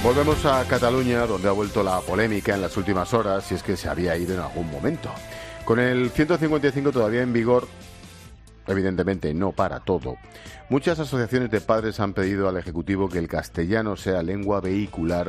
Volvemos a Cataluña, donde ha vuelto la polémica en las últimas horas, si es que se había ido en algún momento. Con el 155 todavía en vigor, evidentemente no para todo, muchas asociaciones de padres han pedido al Ejecutivo que el castellano sea lengua vehicular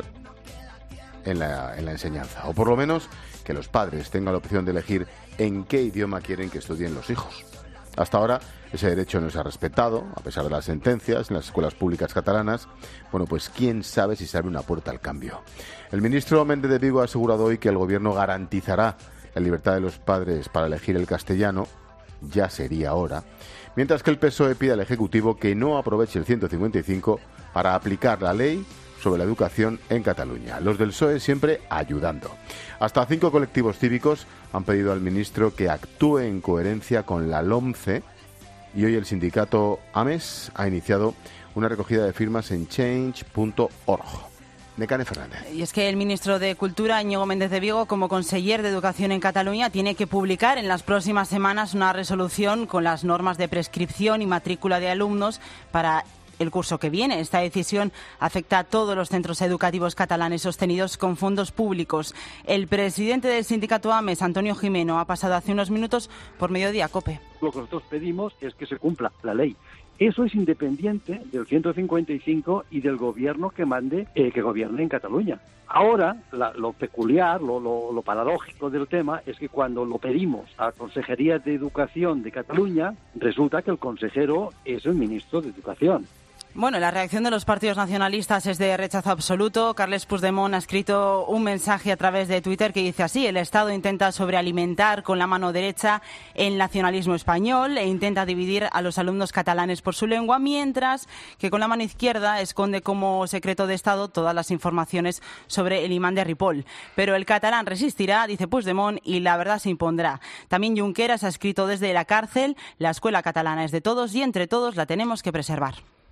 en la enseñanza, o por lo menos que los padres tengan la opción de elegir en qué idioma quieren que estudien los hijos. Hasta ahora ese derecho no se ha respetado, a pesar de las sentencias en las escuelas públicas catalanas. Bueno, pues quién sabe si se abre una puerta al cambio. El ministro Méndez de Vigo ha asegurado hoy que el gobierno garantizará la libertad de los padres para elegir el castellano, ya sería hora, mientras que el PSOE pide al Ejecutivo que no aproveche el 155 para aplicar la ley sobre la educación en Cataluña. Los del PSOE siempre ayudando. Hasta 5 colectivos cívicos han pedido al ministro que actúe en coherencia con la LOMCE y hoy el sindicato AMES ha iniciado una recogida de firmas en change.org. Necane Fernández. Y es que el ministro de Cultura, Íñigo Méndez de Vigo, como conseller de Educación en Cataluña, tiene que publicar en las próximas semanas una resolución con las normas de prescripción y matrícula de alumnos para el curso que viene. Esta decisión afecta a todos los centros educativos catalanes sostenidos con fondos públicos. El presidente del sindicato AMES, Antonio Gimeno, ha pasado hace unos minutos por Mediodía COPE. Lo que nosotros pedimos es que se cumpla la ley. Eso es independiente del 155 y del gobierno que mande, que gobierne en Cataluña. Ahora, lo peculiar, lo paradójico del tema es que cuando lo pedimos a la Consejería de Educación de Cataluña, resulta que el consejero es el ministro de Educación. Bueno, la reacción de los partidos nacionalistas es de rechazo absoluto. Carles Puigdemont ha escrito un mensaje a través de Twitter que dice así: el Estado intenta sobrealimentar con la mano derecha el nacionalismo español e intenta dividir a los alumnos catalanes por su lengua, mientras que con la mano izquierda esconde como secreto de Estado todas las informaciones sobre el imán de Ripoll. Pero el catalán resistirá, dice Puigdemont, y la verdad se impondrá. También Junqueras ha escrito desde la cárcel: la escuela catalana es de todos y entre todos la tenemos que preservar.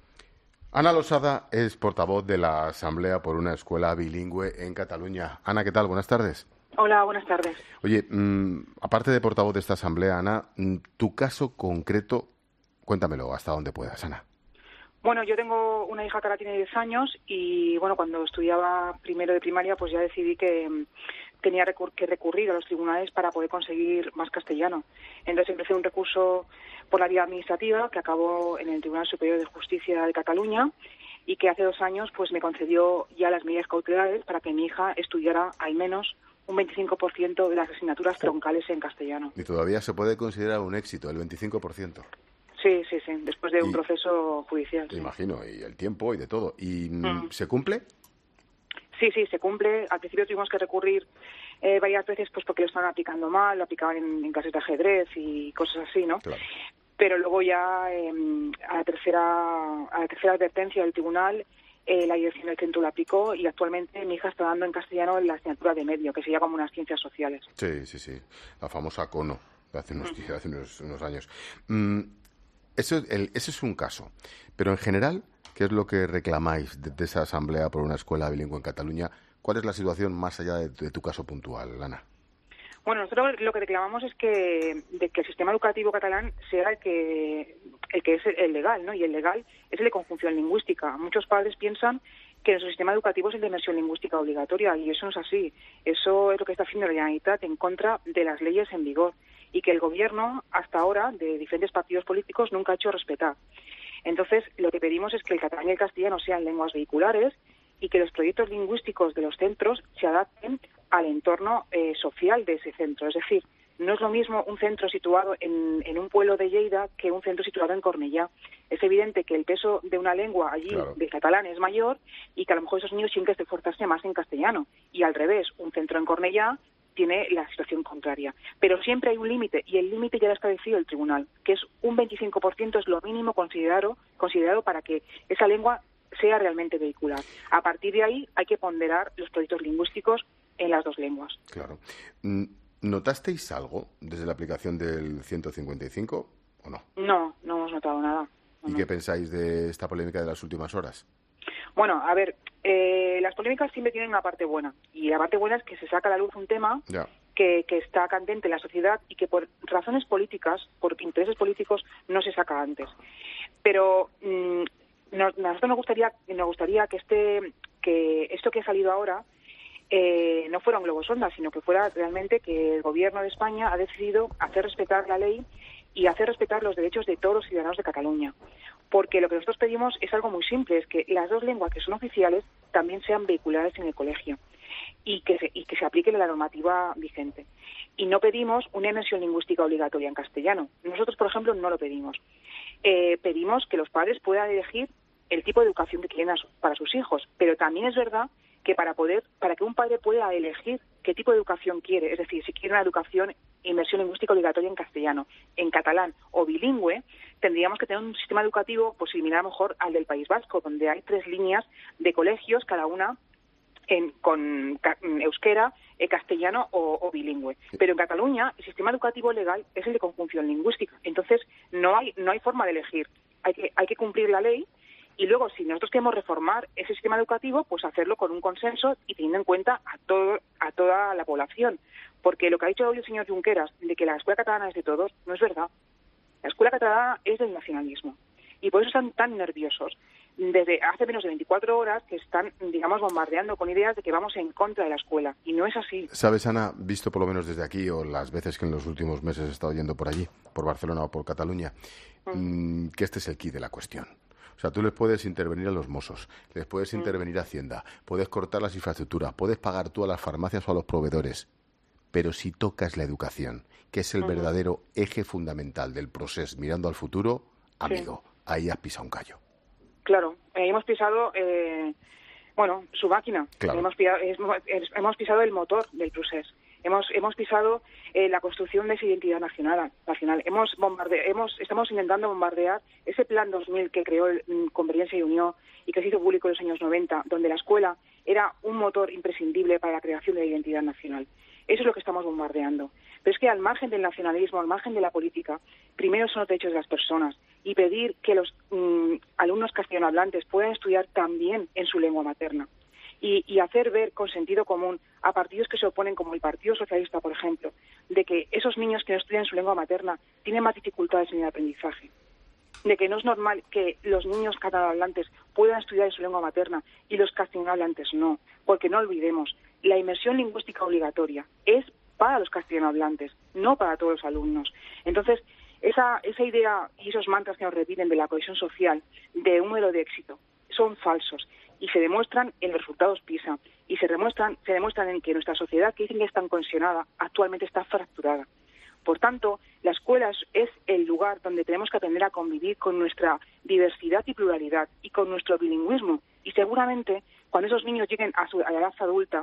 Ana Losada es portavoz de la Asamblea por una Escuela Bilingüe en Cataluña. Ana, ¿qué tal? Buenas tardes. Hola, buenas tardes. Oye, aparte de portavoz de esta Asamblea, Ana, tu caso concreto, cuéntamelo hasta donde puedas, Ana. Bueno, yo tengo una hija que ahora tiene 10 años y, bueno, cuando estudiaba primero de primaria, pues ya decidí que tenía que recurrir a los tribunales para poder conseguir más castellano. Entonces empecé un recurso por la vía administrativa que acabó en el Tribunal Superior de Justicia de Cataluña y que hace 2 años pues me concedió ya las medidas cautelares para que mi hija estudiara al menos un 25% de las asignaturas troncales en castellano. Y todavía se puede considerar un éxito, el 25%. Sí, después de un proceso judicial. Me imagino, y el tiempo y de todo. ¿Y se cumple? Sí, se cumple. Al principio tuvimos que recurrir varias veces pues porque lo estaban aplicando mal, lo aplicaban en clases de ajedrez y cosas así, ¿no? Claro. Pero luego ya a la tercera advertencia del tribunal, la dirección del centro lo aplicó y actualmente mi hija está dando en castellano la asignatura de medio, que sería como unas ciencias sociales. Sí, la famosa CONO de hace unos años. Ese es un caso, pero en general, ¿qué es lo que reclamáis de esa Asamblea por una Escuela Bilingüe en Cataluña? ¿Cuál es la situación más allá de tu caso puntual, Ana? Bueno, nosotros lo que reclamamos es que el sistema educativo catalán sea el que es el legal, ¿no? Y el legal es el de conjunción lingüística. Muchos padres piensan que nuestro sistema educativo es el de inmersión lingüística obligatoria y eso no es así. Eso es lo que está haciendo la Generalitat en contra de las leyes en vigor y que el gobierno, hasta ahora, de diferentes partidos políticos, nunca ha hecho respetar. Entonces, lo que pedimos es que el catalán y el castellano sean lenguas vehiculares y que los proyectos lingüísticos de los centros se adapten al entorno social de ese centro. Es decir, no es lo mismo un centro situado en un pueblo de Lleida que un centro situado en Cornellá. Es evidente que el peso de una lengua allí, claro, de catalán es mayor y que a lo mejor esos niños tienen que esforzarse más en castellano. Y al revés, un centro en Cornellá tiene la situación contraria. Pero siempre hay un límite, y el límite ya lo ha establecido el tribunal, que es un 25% es lo mínimo considerado para que esa lengua sea realmente vehicular. A partir de ahí hay que ponderar los proyectos lingüísticos en las dos lenguas. Claro. ¿Notasteis algo desde la aplicación del 155 o no? No hemos notado nada. ¿Y qué pensáis de esta polémica de las últimas horas? Bueno, a ver, las polémicas siempre tienen una parte buena. Y la parte buena es que se saca a la luz un tema que está candente en la sociedad y que por razones políticas, por intereses políticos, no se saca antes. Pero nosotros nos gustaría que esto que ha salido ahora no fuera un globosonda, sino que fuera realmente que el Gobierno de España ha decidido hacer respetar la ley y hacer respetar los derechos de todos los ciudadanos de Cataluña. Porque lo que nosotros pedimos es algo muy simple, es que las dos lenguas que son oficiales también sean vehiculares en el colegio y que se aplique la normativa vigente. Y no pedimos una inmersión lingüística obligatoria en castellano. Nosotros, por ejemplo, no lo pedimos. Pedimos que los padres puedan elegir el tipo de educación que quieren para sus hijos, pero también es verdad que para que un padre pueda elegir qué tipo de educación quiere, es decir, si quiere una educación, inmersión lingüística obligatoria en castellano, en catalán o bilingüe, tendríamos que tener un sistema educativo pues similar a lo mejor al del País Vasco, donde hay 3 líneas de colegios, cada una con euskera, castellano o bilingüe. Pero en Cataluña el sistema educativo legal es el de conjunción lingüística. Entonces no hay forma de elegir. Hay que cumplir la ley y luego si nosotros queremos reformar ese sistema educativo, pues hacerlo con un consenso y teniendo en cuenta a toda la población. Porque lo que ha dicho hoy el señor Junqueras de que la escuela catalana es de todos, no es verdad. La escuela catalana es del nacionalismo. Y por eso están tan nerviosos. Desde hace menos de 24 horas que están, digamos, bombardeando con ideas de que vamos en contra de la escuela. Y no es así. ¿Sabes, Ana, visto por lo menos desde aquí, o las veces que en los últimos meses he estado yendo por allí, por Barcelona o por Cataluña, que este es el quid de la cuestión? O sea, tú les puedes intervenir a los Mossos, les puedes intervenir a Hacienda, puedes cortar las infraestructuras, puedes pagar tú a las farmacias o a los proveedores, pero si tocas la educación, que es el verdadero eje fundamental del proceso mirando al futuro, amigo, ahí has pisado un callo. Claro, hemos pisado, su máquina. Claro. Hemos pisado el motor del proceso. Hemos pisado la construcción de esa identidad nacional. Estamos intentando bombardear ese plan 2000 que creó Convergencia y Unión y que se hizo público en los años 90, donde la escuela era un motor imprescindible para la creación de la identidad nacional. Eso es lo que estamos bombardeando. Pero es que al margen del nacionalismo, al margen de la política, primero son los derechos de las personas y pedir que los alumnos castellanohablantes puedan estudiar también en su lengua materna y hacer ver con sentido común a partidos que se oponen, como el Partido Socialista, por ejemplo, de que esos niños que no estudian en su lengua materna tienen más dificultades en el aprendizaje, de que no es normal que los niños catalanohablantes puedan estudiar en su lengua materna y los castellanohablantes no, porque no olvidemos, la inmersión lingüística obligatoria es para los castellanohablantes, no para todos los alumnos. Entonces, esa idea y esos mantras que nos repiten de la cohesión social, de un modelo de éxito, son falsos y se demuestran en los resultados PISA y se demuestran en que nuestra sociedad, que dicen que es tan cohesionada, actualmente está fracturada. Por tanto, la escuela es el lugar donde tenemos que aprender a convivir con nuestra diversidad y pluralidad y con nuestro bilingüismo. Y seguramente, cuando esos niños lleguen a la edad adulta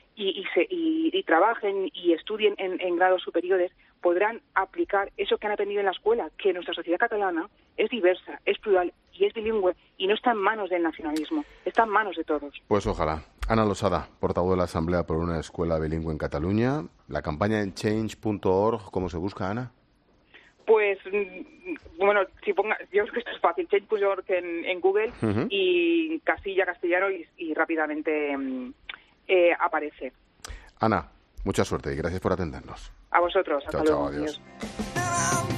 y trabajen y estudien en grados superiores, podrán aplicar eso que han aprendido en la escuela, que nuestra sociedad catalana es diversa, es plural y es bilingüe y no está en manos del nacionalismo, está en manos de todos. Pues ojalá. Ana Losada, portavoz de la Asamblea por una escuela bilingüe en Cataluña. La campaña en change.org, ¿cómo se busca, Ana? Pues, bueno, yo creo que esto es fácil, change.org en Google y casilla castellano y rápidamente aparece. Ana, mucha suerte y gracias por atendernos. A vosotros, hasta luego. Chao, adiós.